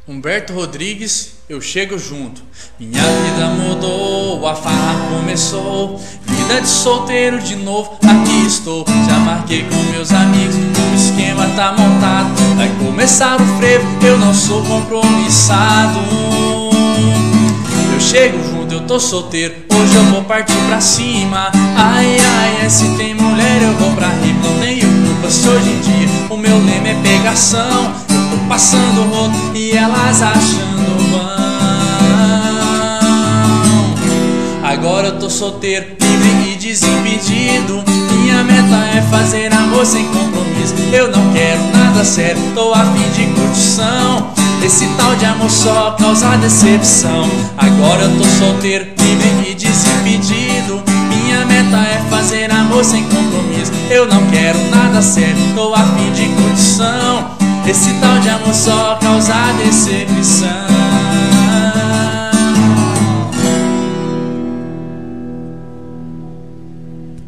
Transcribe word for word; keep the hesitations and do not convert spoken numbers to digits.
Humberto Rodrigues, eu chego junto. Minha vida mudou, a farra começou. Vida de solteiro de novo, aqui estou. Já marquei com meus amigos, o esquema tá montado. Vai começar o frevo, eu não sou compromissado. Eu chego junto, eu tô solteiro, hoje eu vou partir pra cima. Ai, ai, se tem mulher eu vou pra rima. Não tenho culpa se hoje em dia o meu lema é pegação. Eu tô passando o rodo e elas achando bom. Agora eu tô solteiro, livre e desimpedido. Minha meta é fazer amor sem compromisso. Eu não quero nada sério, tô a fim de curtição. Esse tal de amor só causa decepção. Agora eu tô solteiro, livre e desimpedido. Minha meta é fazer amor sem compromisso. Eu não quero nada sério, tô a fim de curtição. Esse tal de amor só causa decepção.